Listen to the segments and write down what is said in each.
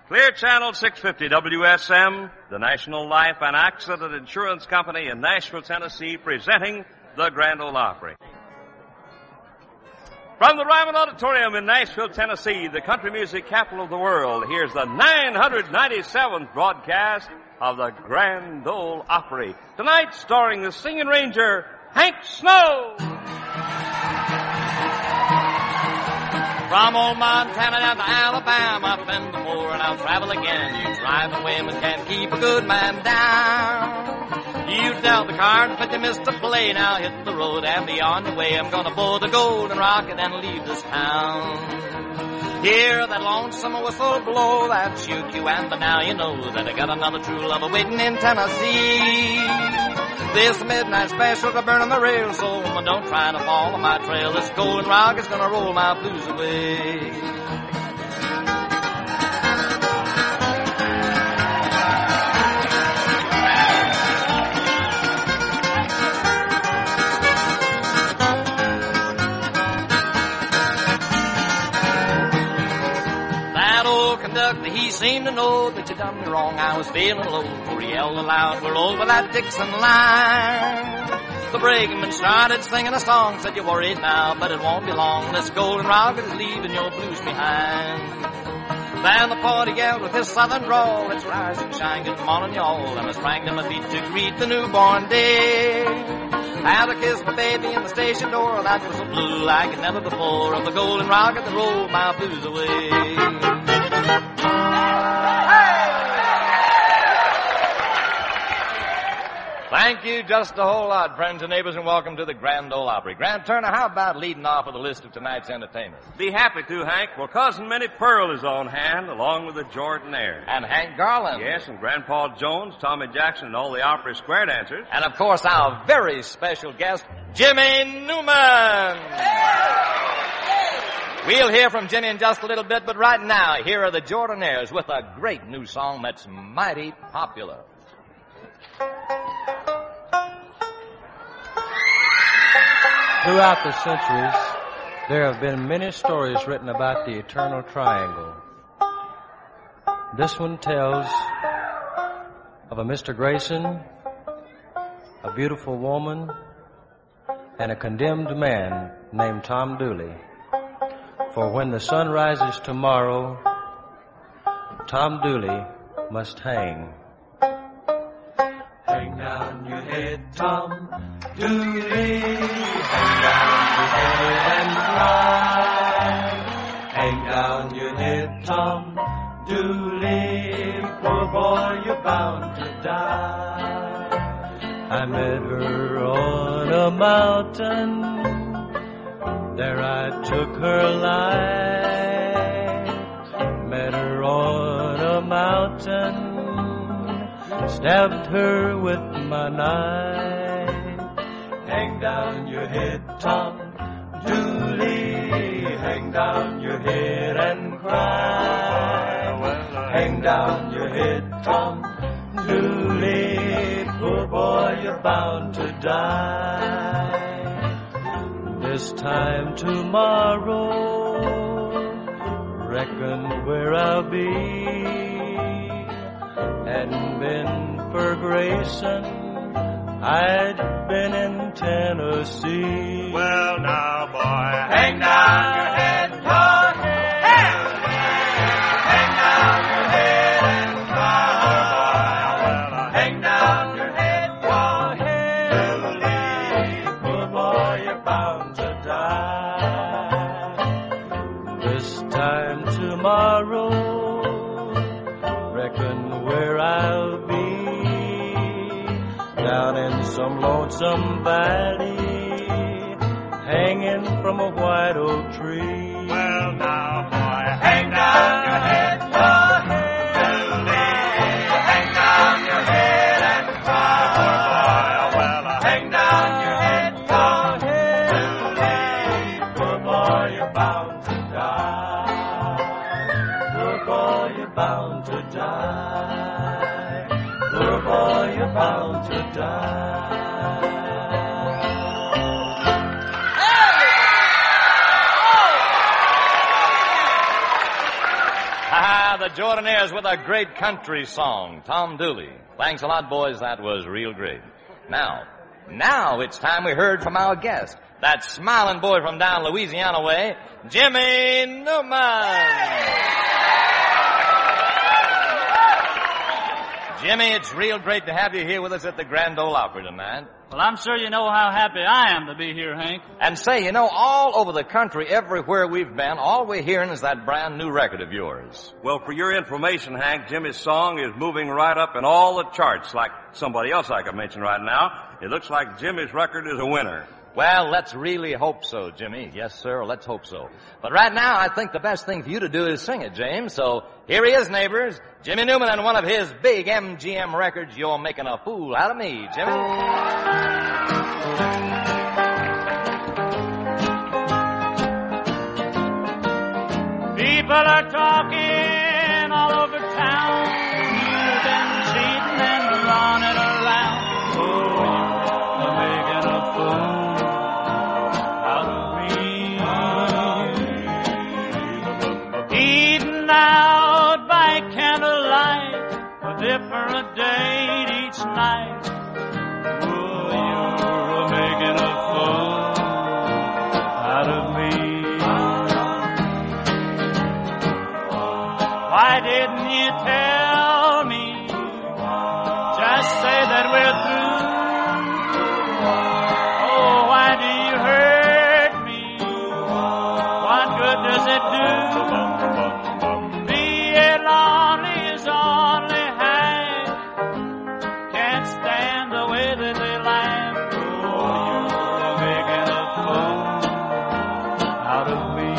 Clear Channel 650 WSM, the National Life and Accident Insurance Company in Nashville, Tennessee, presenting the Grand Ole Opry. From the Ryman Auditorium in Nashville, Tennessee, the country music capital of the world, here's the 997th broadcast of the Grand Ole Opry. Tonight, starring the singing ranger, Hank Snow. From old Montana down to Alabama, up in the moor and I'll travel again. You driving women can't keep a good man down. You tell the car that you missed a play, now hit the road and be on your way. I'm gonna board the Golden Rocket and leave this town. Hear that lonesome whistle blow, that shoot you, and but now you know that I got another true lover waiting in Tennessee. This midnight special to burn on the rail, so don't try to follow my trail. This Golden Rocket's gonna roll my blues away. He seemed to know that you done me wrong. I was feeling low, for he yelled aloud, we're over that Dixon line. The brakeman started singing a song, said you're worried now, but it won't be long. This Golden Rocket is leaving your blues behind. Then the party yelled with his southern drawl, let's rise and shine, good morning y'all. And I sprang to my feet to greet the newborn day. Had a kiss my baby in the station door, that was so blue like it never before. Of the Golden Rocket that rolled my blues away. Thank you just a whole lot, friends and neighbors, and welcome to the Grand Ole Opry. Grant Turner, how about leading off with a list of tonight's entertainers? Be happy to, Hank. Well, Cousin Minnie Pearl is on hand, along with the Jordanaires. And Hank Garland. Yes, and Grandpa Jones, Tommy Jackson, and all the Opry Square dancers. And, of course, our very special guest, Jimmy Newman. We'll hear from Jimmy in just a little bit, but right now, here are the Jordanaires with a great new song that's mighty popular. Throughout the centuries, there have been many stories written about the Eternal Triangle. This one tells of a Mr. Grayson, a beautiful woman, and a condemned man named Tom Dooley. For when the sun rises tomorrow, Tom Dooley must hang. Hang down your head, Tom Dooley. Hang down your head and cry. Hang down your head, Tom Dooley. Poor boy, you're bound to die. I met her on a mountain. There I took her life. Met her on a mountain. Stabbed her with my knife. Hang down your head, Tom Dooley. Hang down your head and cry. Hang down your head, Tom Dooley. Poor boy, you're bound to die. This time tomorrow, reckon where I'll be. Hadn't been for Grayson, I'd been in Tennessee. Well, now, boy, hang down your head, Tom. Hang down your head and cry. Hang down your head, Tom. Poor boy, you're bound to die. This time tomorrow, reckon where I'll be, down in some lonesome valley, hanging from a white oak tree. well, now, boy, Hang down your head, Dooley. Hang down your head and cry. well, Hang down your head, Dooley. Poor boy, you're bound to die. Poor boy, you're bound to die. Poor boy, you're bound to die. The Jordanaires with a great country song, Tom Dooley. Thanks a lot, boys. That was real great. Now it's time we heard from our guest, that smiling boy from down Louisiana way, Jimmy Newman. Jimmy, it's real great to have you here with us at the Grand Ole Opry tonight. Well, I'm sure you know how happy I am to be here, Hank. And say, all over the country, everywhere we've been, all we're hearing is that brand new record of yours. Well, for your information, Hank, Jimmy's song is moving right up in all the charts like somebody else I could mention right now. It looks like Jimmy's record is a winner. Well, let's really hope so, Jimmy. Yes, sir, let's hope so. But right now, I think the best thing for you to do is sing it, James. So here he is, neighbors. Jimmy Newman and one of his big MGM records, You're Making a Fool Out of Me, Jimmy. People are talking all over town. You've been cheating and running around. Oh, you're making a fool out of me. Eating out by candlelight, a different date each night. Oh, you're making a fool out of me. Why didn't you tell me? Just say that we're through. Oh, why do you hurt me? What good does it do? Being lonely is only half. Can't stand the way that they laugh. Oh, you're making a fool out of me.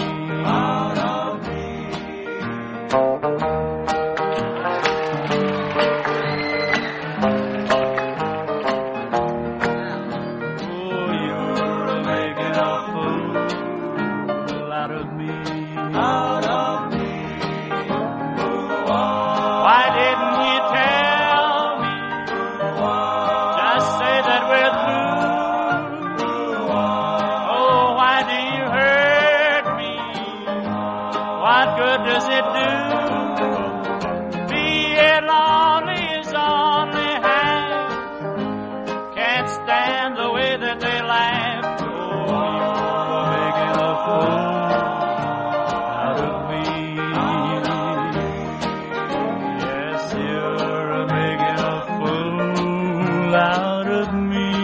Does it do? Being lonely is only half. Can't stand the way that they laugh. Oh, you're making a fool out of me. Yes, you're making a fool out of me.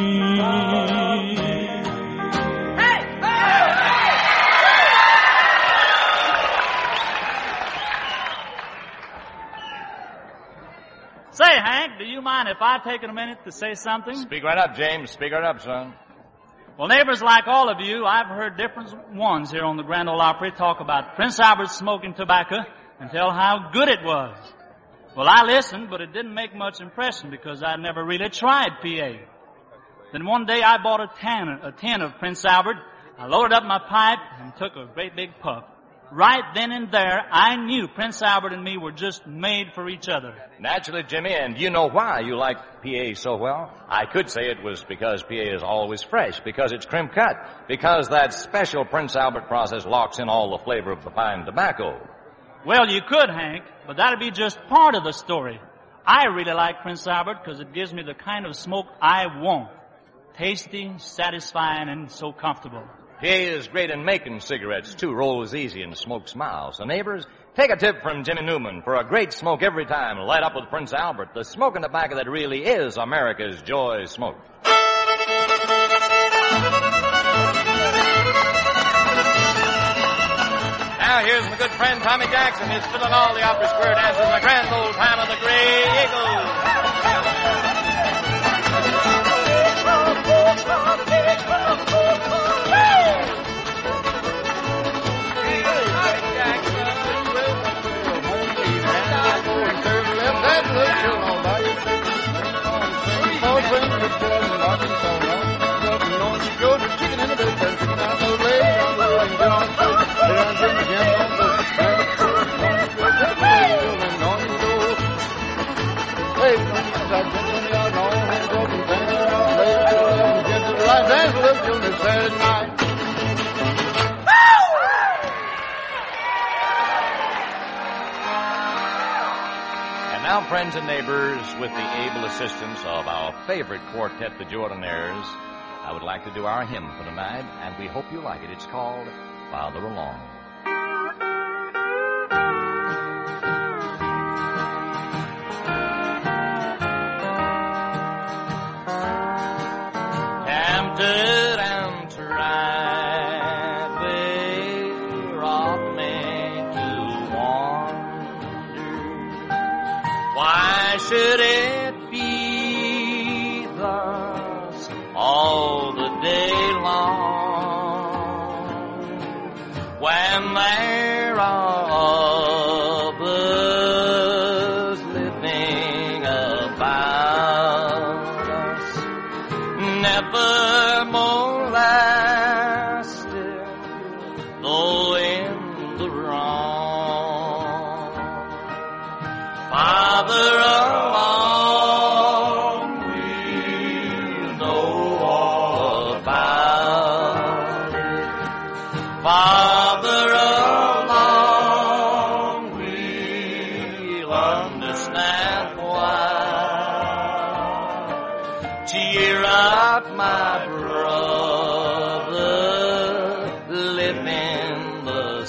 Say, Hank, do you mind if I take a minute to say something? Speak right up, James. Speak right up, son. Well, neighbors, like all of you, I've heard different ones here on the Grand Ole Opry talk about Prince Albert smoking tobacco and tell how good it was. Well, I listened, but it didn't make much impression because I never really tried PA. Then one day I bought a tin of Prince Albert. I loaded up my pipe and took a great big puff. Right then and there, I knew Prince Albert and me were just made for each other. Naturally, Jimmy, and you know why you like PA so well? I could say it was because PA is always fresh, because it's crimp cut, because that special Prince Albert process locks in all the flavor of the fine tobacco. Well, you could, Hank, but that'd be just part of the story. I really like Prince Albert because it gives me the kind of smoke I want. Tasty, satisfying, and so comfortable. PA is great in making cigarettes, too. Rolls easy and smokes mild. So, neighbors, take a tip from Jimmy Newman for a great smoke every time. Light up with Prince Albert, the smoking tobacco that really is America's joy smoke. Now, here's my good friend Tommy Jackson. He's filling all the Opry Square dances in the grand old time of the Grey Eagles. Hey, Now, friends and neighbors, with the able assistance of our favorite quartet, the Jordanaires, I would like to do our hymn for tonight, and we hope you like it. It's called Farther Along. Tempted and tried, we're oft made to wander. Why should it be thus all the day long, when there are others living about us, never molested, though in the wrong? Farther along, we'll know all about it. Farther along, we'll understand why. Cheer up, my brother, live in the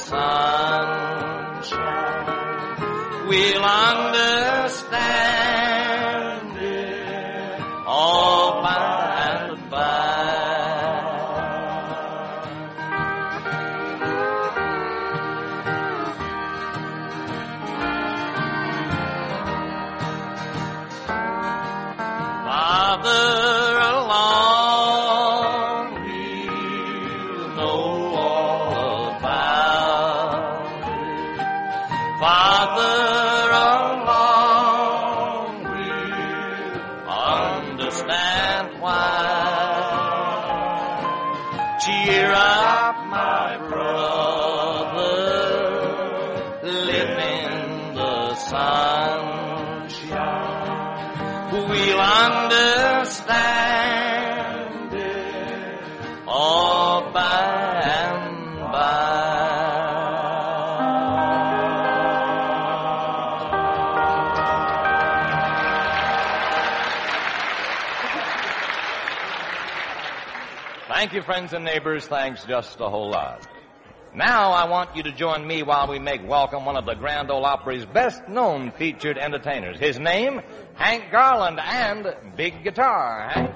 sunshine. We'll understand it all by and by. Farther along, we'll know all about it. Farther along, we'll understand why. Cheer up, my brother, live in the sunshine. We'll understand it all by and by. Thank you, friends and neighbors. Thanks just a whole lot. Now I want you to join me while we make welcome one of the Grand Ole Opry's best-known featured entertainers. His name, Hank Garland, and Big Guitar. Hank?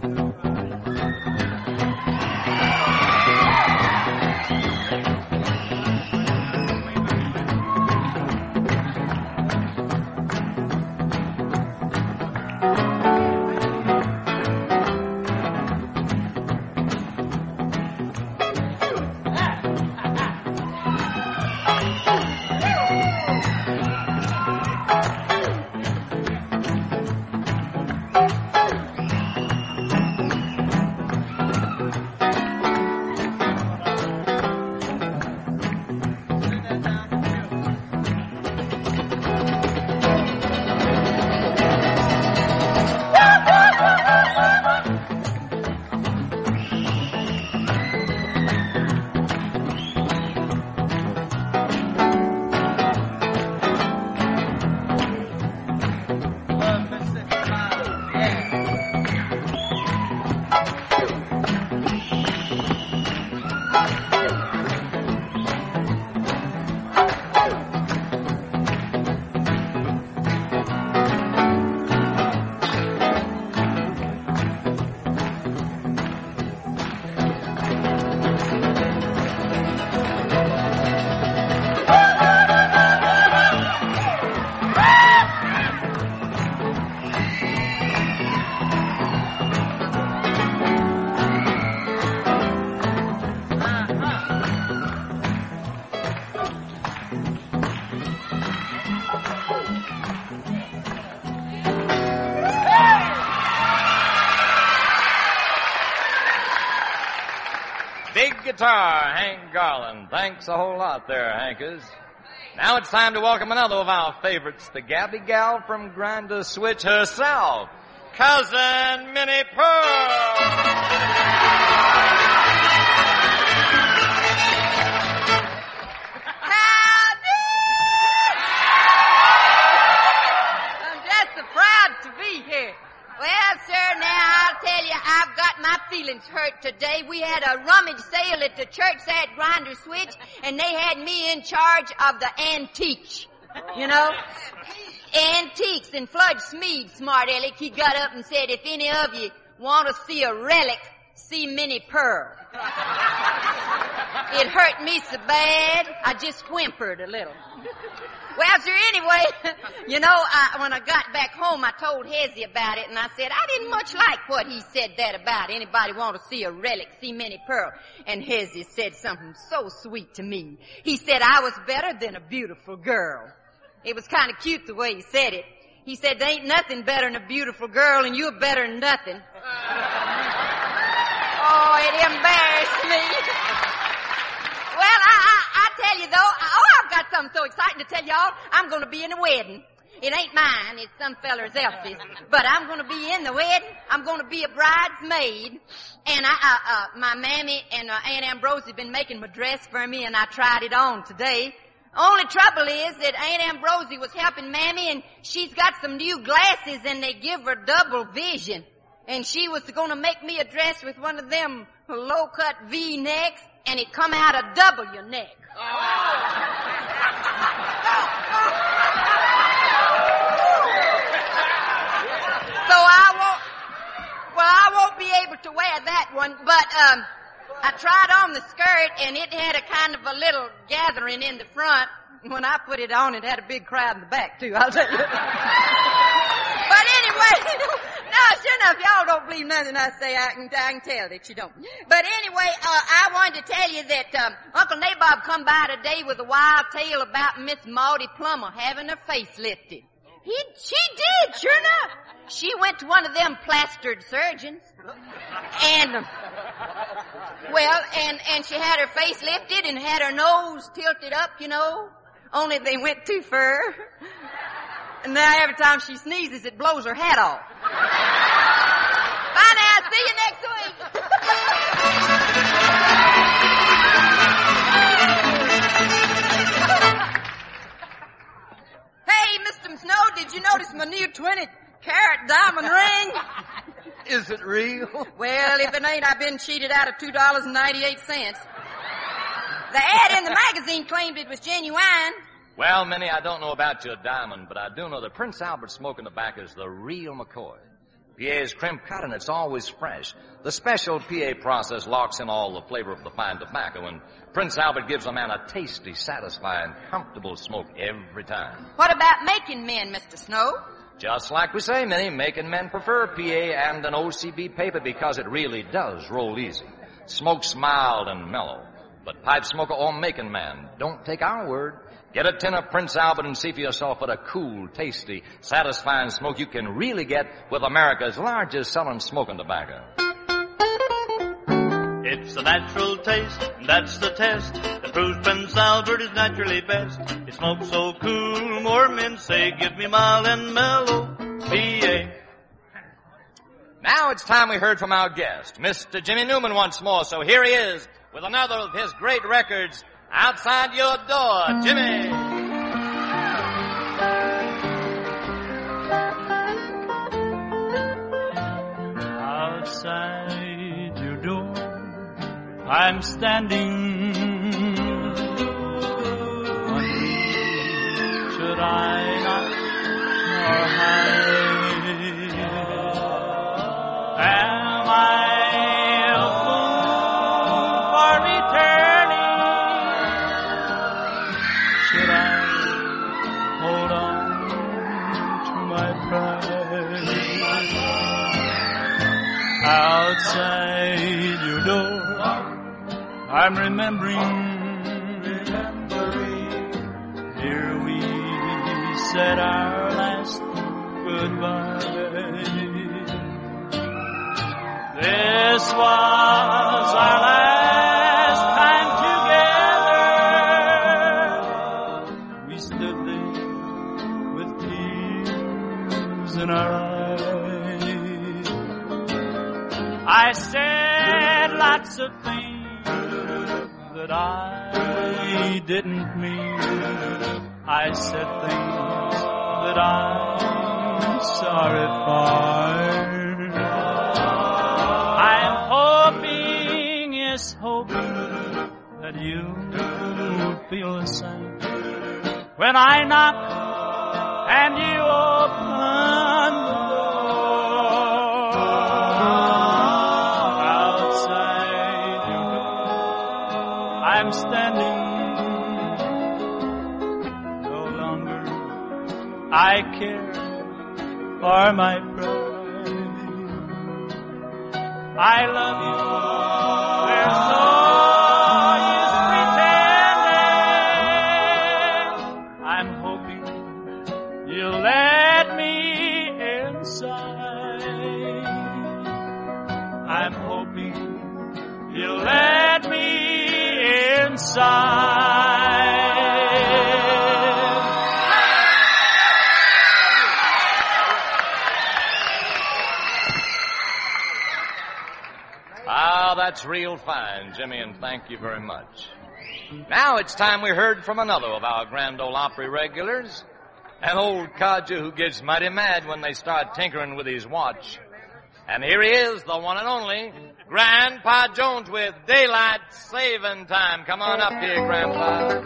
Big Guitar, Hank Garland. Thanks a whole lot there, Hankers. Now it's time to welcome another of our favorites, the Gabby Gal from Granda Switch herself, Cousin Minnie Pearl. feelings hurt today. We had a rummage sale at the church there at Grinder Switch, and they had me in charge of the antiques. You know? Antiques. And Flood Smead, smart aleck, he got up and said, if any of you want to see a relic, see Minnie Pearl. It hurt me so bad, I just whimpered a little. Well, sir, anyway, you know, when I got back home, I told Hezzy about it, and I said, I didn't much like what he said that about. Anybody want to see a relic, see Minnie Pearl? And Hezzy said something so sweet to me. He said I was better than a beautiful girl. It was kind of cute the way he said it. He said, there ain't nothing better than a beautiful girl, and you're better than nothing. Oh, it embarrassed me. Well, I tell you, though, I've got something so exciting to tell y'all. I'm going to be in a wedding. It ain't mine. It's some feller's else's. But I'm going to be in the wedding. I'm going to be a bridesmaid. And my mammy and Aunt Ambrose have been making my dress for me, and I tried it on today. Only trouble is that Aunt Ambrosie was helping Mammy, and she's got some new glasses, and they give her double vision. And she was going to make me a dress with one of them low-cut V-necks, and it come out a W neck. So I won't be able to wear that one, but I tried on the skirt, and it had a kind of a little gathering in the front. When I put it on, it had a big crowd in the back, too, I'll tell you. But anyway, no, sure enough, y'all don't believe nothing I say. I can tell that you don't. But anyway, I wanted to tell you that Uncle Nabob come by today with a wild tale about Miss Maudie Plummer having her face lifted. She did, sure enough. She went to one of them plastered surgeons. And, and she had her face lifted and had her nose tilted up, you know. Only they went too far. And now every time she sneezes, it blows her hat off. Bye now. See you next week. Hey, Mr. Snow, did you notice my new 20-carat diamond ring? Is it real? Well, if it ain't, I've been cheated out of $2.98. The ad in the magazine claimed it was genuine. Well, Minnie, I don't know about your diamond, but I do know that Prince Albert smoking tobacco is the real McCoy. PA's crimp cut and it's always fresh. The special PA process locks in all the flavor of the fine tobacco, and Prince Albert gives a man a tasty, satisfying, comfortable smoke every time. What about making men, Mr. Snow? Just like we say, Minnie, making men prefer PA and an OCB paper because it really does roll easy. Smoke's mild and mellow. But pipe smoker or making man, don't take our word. Get a tin of Prince Albert and see for yourself what a cool, tasty, satisfying smoke you can really get with America's largest selling smoking tobacco. It's a natural taste, and that's the test that proves Prince Albert is naturally best. It smokes so cool, more men say, give me mild and mellow, PA. Now it's time we heard from our guest, Mr. Jimmy Newman once more, so here he is with another of his great records, Outside Your Door. Jimmy! Outside your door, I'm standing. Should I knock or hide? Am I a fool for returning? Should I hold on to my pride? Outside your door, I'm remembering. Here we said our last goodbye. This was our last time together. We stood there with tears in our eyes. I said lots of things that I didn't mean. I said things that I'm sorry for. I'm you feel the same. When I knock and you open the door, outside your door, I'm standing no longer. I care for my pride. I love you. There's no use pretending. I'm hoping you'll let me inside. I'm hoping you'll let me inside. Ah, that's real fine, Jimmy, and thank you very much. Now it's time we heard from another of our Grand Ole Opry regulars, an old codger who gets mighty mad when they start tinkering with his watch. And here he is, the one and only, Grandpa Jones with Daylight Saving Time. Come on up here, Grandpa.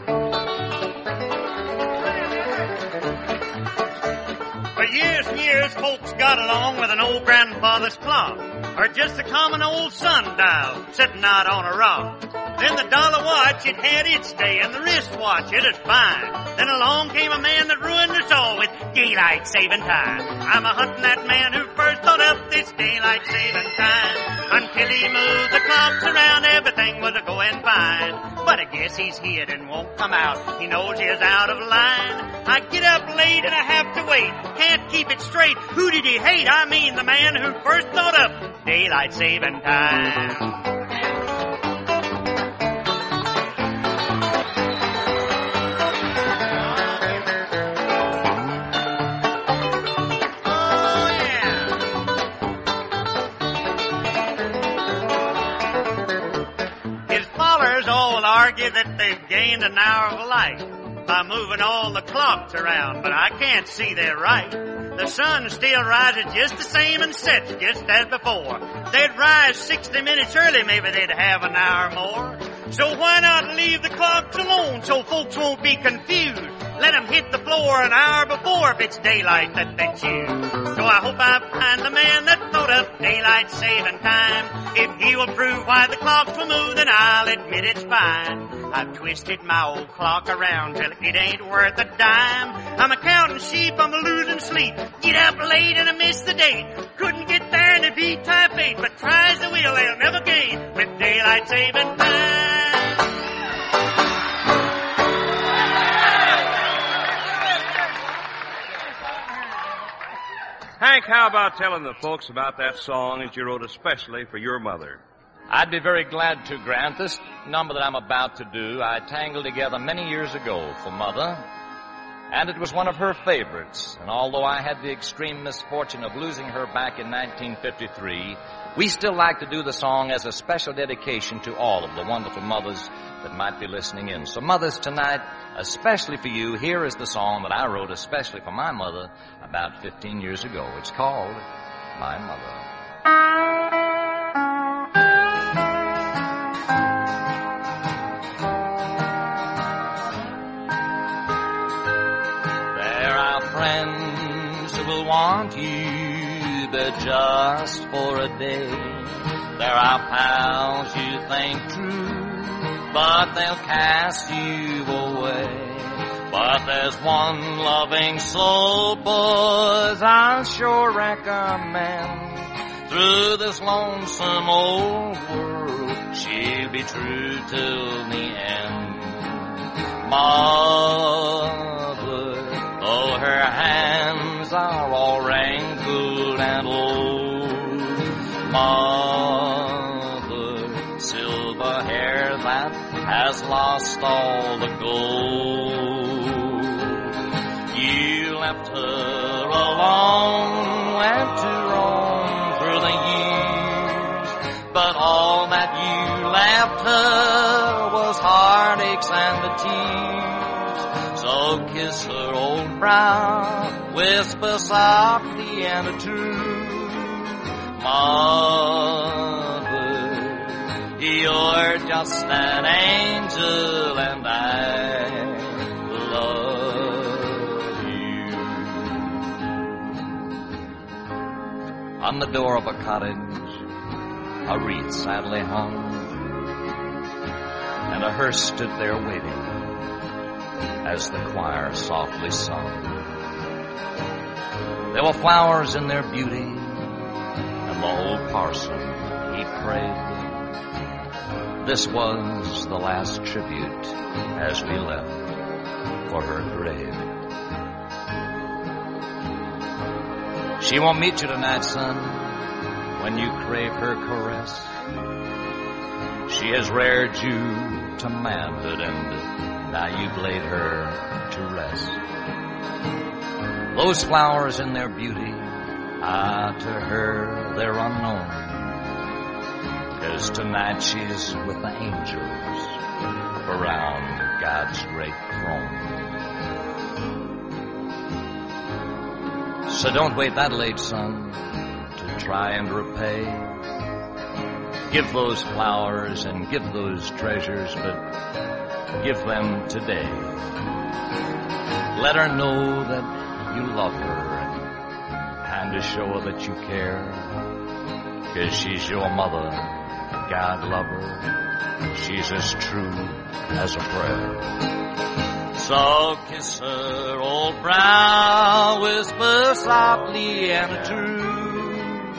For years and years, folks got along with an old grandfather's clock, or just a common old sundial sitting out on a rock. Then the dollar watch, it had its day, and the wristwatch, it was fine. Then along came a man that ruined us all with daylight saving time. I'm a-hunting that man who first thought up this daylight saving time. Until he moved the clocks around, everything was a-going fine. But I guess he's hid and won't come out. He knows he's out of line. I get up late and I have to wait. Can't keep it straight. Who did he hate? I mean the man who first thought up daylight saving time. Argue that they've gained an hour of life by moving all the clocks around, but I can't see they're right. The sun still rises just the same and sets just as before. They'd rise 60 minutes early, maybe they'd have an hour more. So why not leave the clocks alone so folks won't be confused? Let them hit the floor an hour before if it's daylight that they choose. So I hope I find the man that thought up daylight saving time. If he will prove why the clocks will move, then I'll admit it's fine. I've twisted my old clock around till it ain't worth a dime. I'm a counting sheep, I'm a losing sleep. Get up late and I miss the date. Couldn't get there in a V-type 8, but tries the wheel, they'll never gain with daylight saving time. Hank, how about telling the folks about that song that you wrote especially for your mother? I'd be very glad to, Grant. This number that I'm about to do, I tangled together many years ago for Mother, and it was one of her favorites. And although I had the extreme misfortune of losing her back in 1953, we still like to do the song as a special dedication to all of the wonderful mothers that might be listening in. So mothers, tonight, especially for you, here is the song that I wrote especially for my mother about 15 years ago. It's called My Mother. There are friends who will want you, but just for a day. There are pals you think true, but they'll cast you away. But there's one loving soul, boys, I'll sure recommend. Through this lonesome old world, she'll be true till the end. Mother, though her hands are all wrinkled and old, Mother, silver hair that has lost all the gold. You left her alone, went to roam through the years, but all that you left her was heartaches and the tears. So kiss her old brow, whisper softly and true, Mother, You're just an angel and I love you. On the door of a cottage, a wreath sadly hung, and a hearse stood there waiting as the choir softly sung. There were flowers in their beauty, and the old parson, he prayed. This was the last tribute as we left for her grave. She won't meet you tonight, son, when you crave her caress. She has reared you to manhood, and now you've laid her to rest. Those flowers in their beauty, to her they're unknown, 'cause tonight she's with the angels around God's great throne. So don't wait that late, son, to try and repay. Give those flowers and give those treasures, but give them today. Let her know that you love her and kind of show her that you care, 'cause she's your mother, God love her. She's as true as a prayer. So kiss her old brow, whisper softly and true,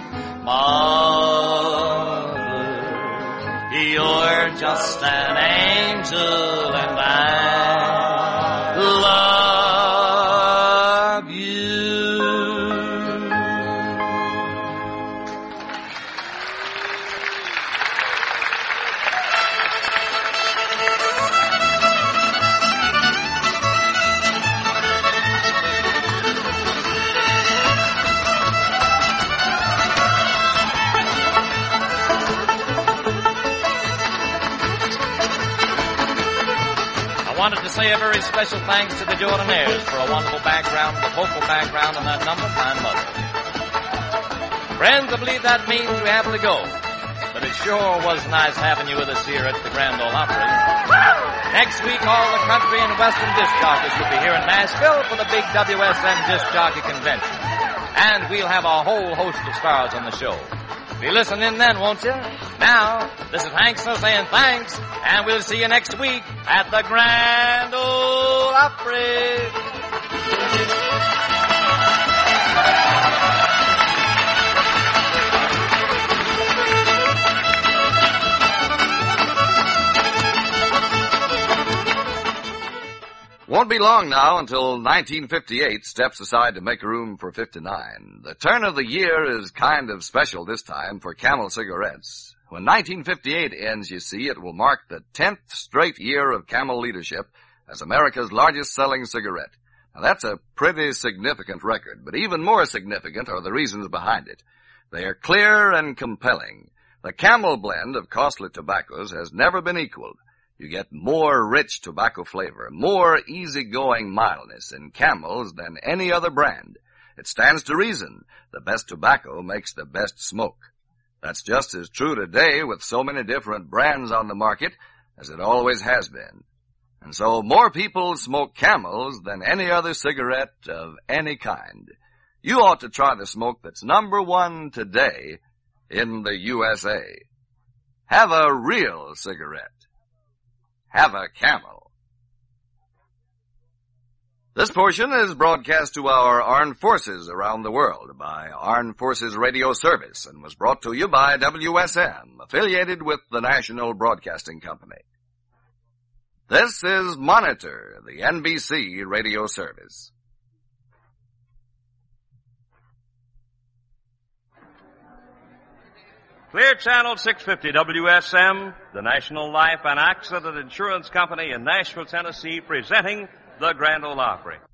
Mother, you're just an angel and I love you. I wanted to say a very special thanks to the Jordanaires for a wonderful background, the vocal background on that number, My Mother. Friends, I believe that means we have to go. But it sure was nice having you with us here at the Grand Ole Opry. Next week, all the country and western disc jockeys will be here in Nashville for the big WSM Disc Jockey Convention. And we'll have a whole host of stars on the show. Be listening then, won't you? Now, this is Hank saying thanks, and we'll see you next week at the Grand Ole Opry. Won't be long now until 1958 steps aside to make room for 59. The turn of the year is kind of special this time for Camel cigarettes. When 1958 ends, you see, it will mark the 10th straight year of Camel leadership as America's largest selling cigarette. Now that's a pretty significant record, but even more significant are the reasons behind it. They are clear and compelling. The Camel blend of costly tobaccos has never been equaled. You get more rich tobacco flavor, more easygoing mildness in Camels than any other brand. It stands to reason. The best tobacco makes the best smoke. That's just as true today with so many different brands on the market as it always has been. And so more people smoke Camels than any other cigarette of any kind. You ought to try the smoke that's number one today in the USA. Have a real cigarette. Have a Camel. This portion is broadcast to our armed forces around the world by Armed Forces Radio Service and was brought to you by WSM, affiliated with the National Broadcasting Company. This is Monitor, the NBC Radio Service. Clear Channel 650 WSM, the National Life and Accident Insurance Company in Nashville, Tennessee, presenting the Grand Ole Opry.